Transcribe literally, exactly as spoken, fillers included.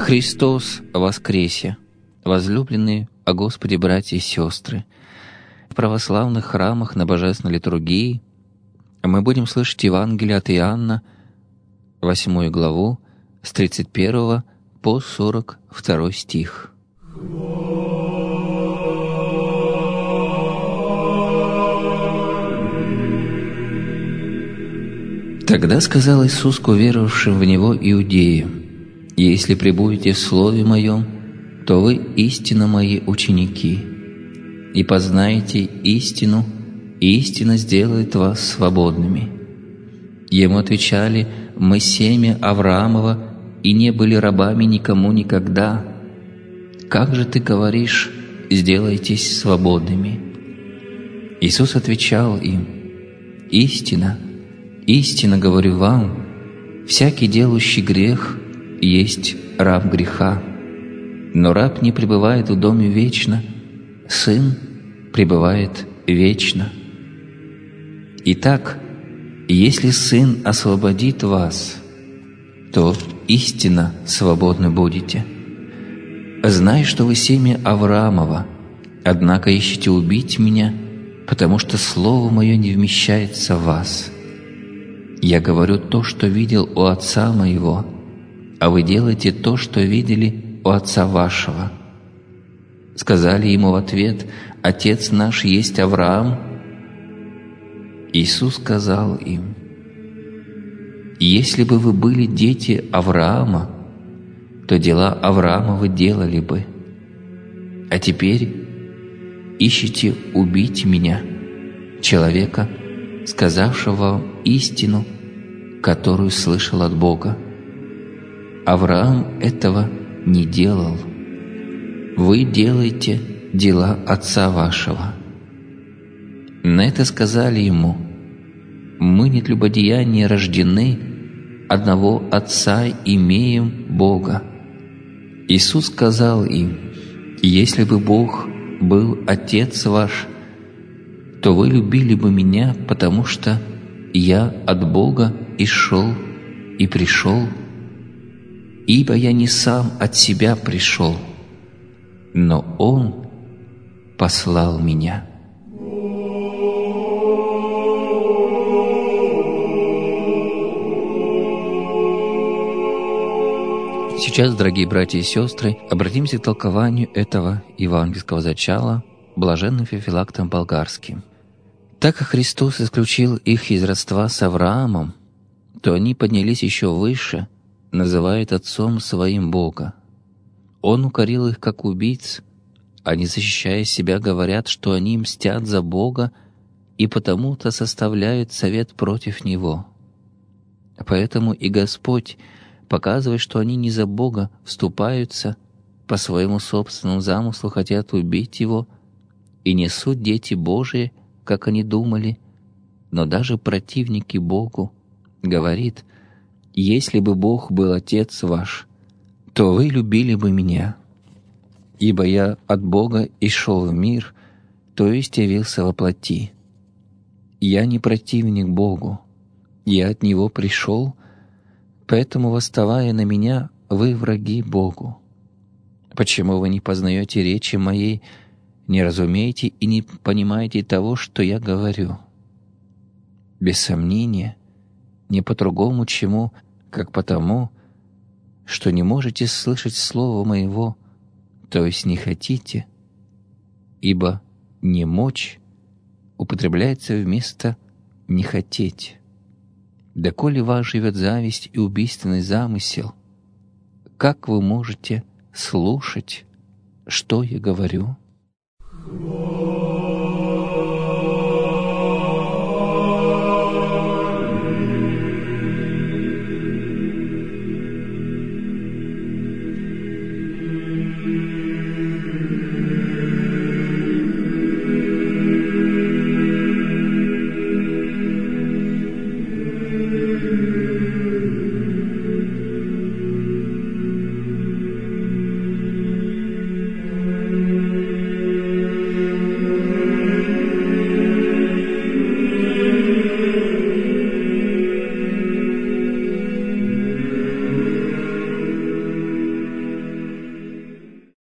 Христос воскресе! Возлюбленные о Господе братья и сестры! В православных храмах на Божественной литургии мы будем слышать Евангелие от Иоанна, восьмую главу, с тридцать первого по сорок второй стих. Тогда сказал Иисус к уверовавшим в Него иудеям: «Если пребудете в Слове Моем, то вы истинно Мои ученики, и познаете истину, и истина сделает вас свободными». Ему отвечали: «Мы семя Авраамова, и не были рабами никому никогда. Как же ты говоришь: сделайтесь свободными?» Иисус отвечал им: «Истина, истинно говорю вам, всякий делающий грех есть раб греха. Но раб не пребывает в доме вечно, Сын пребывает вечно. Итак, если Сын освободит вас, то истинно свободны будете. Знай, что вы семя Авраамова, однако ищете убить Меня, потому что Слово Мое не вмещается в вас. Я говорю то, что видел у Отца Моего, а вы делаете то, что видели у Отца вашего». Сказали ему в ответ: «Отец наш есть Авраам». Иисус сказал им: «Если бы вы были дети Авраама, то дела Авраама вы делали бы. А теперь ищете убить Меня, человека, сказавшего вам истину, которую слышал от Бога. Авраам этого не делал. Вы делаете дела отца вашего». На это сказали ему: «Мы не тлюбодеяния рождены, одного Отца имеем Бога». Иисус сказал им: «Если бы Бог был Отец ваш, то вы любили бы Меня, потому что Я от Бога и шел, и пришел. Ибо Я не сам от себя пришел, но Он послал Меня». Сейчас, дорогие братья и сестры, обратимся к толкованию этого евангельского зачала блаженным Феофилактом Болгарским. Так как Христос исключил их из родства с Авраамом, то они поднялись еще выше, называют отцом своим Бога. Он укорил их как убийц, они, защищая себя, говорят, что они мстят за Бога и потому-то составляют совет против Него. Поэтому и Господь, показывая, что они не за Бога вступаются, по своему собственному замыслу хотят убить Его, и не суть дети Божии, как они думали, но даже противники Богу, говорит: «Если бы Бог был Отец ваш, то вы любили бы Меня, ибо Я от Бога и шел в мир, то есть явился во плоти. Я не противник Богу, Я от Него пришел, поэтому, восставая на Меня, вы враги Богу. Почему вы не познаете речи Моей, не разумеете и не понимаете того, что Я говорю? Без сомнения, не по-другому чему, как потому, что не можете слышать Слова Моего, то есть не хотите, ибо «не мочь» употребляется вместо «не хотеть». Доколе вас живет зависть и убийственный замысел, как вы можете слушать, что я говорю?